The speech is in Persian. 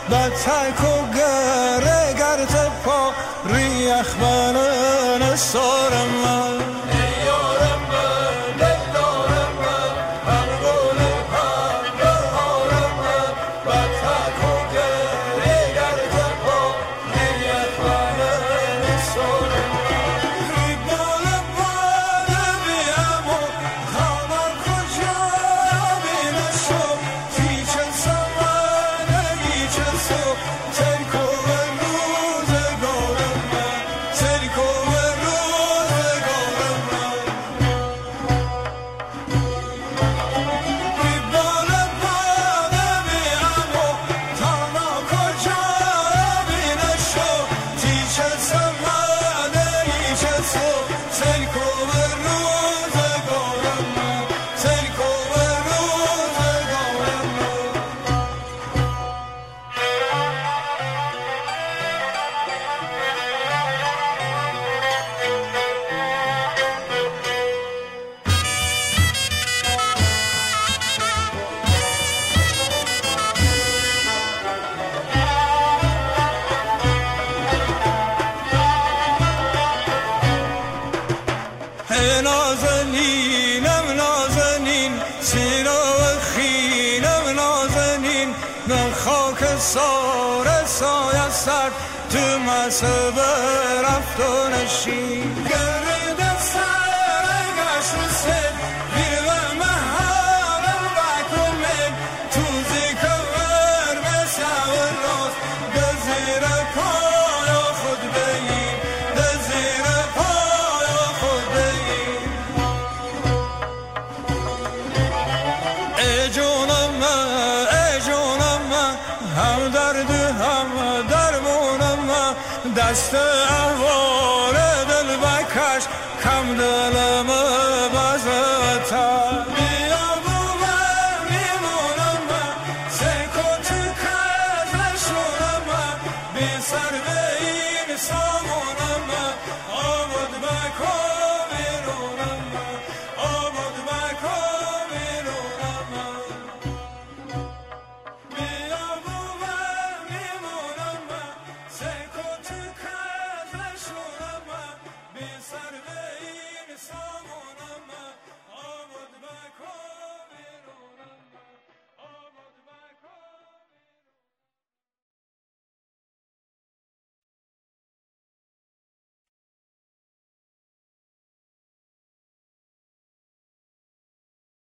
بتک و گره گرت پا ریخ بنن سارم من نازنینم نازنین سینا و خینم نازنین من خاک سار سایه سر تو مسبه رفت و نشین گرد سر گشت سر بیرم محرم بکنم تو زیکور بسور راست دزیر پایا خود بگیر دزیر پایا خود بگیر ای جونم هم درد هم درمونم دست احوال دل بکش کم دلم بزتا بیا بو من میمونم سکو تو کز نشونم بی سر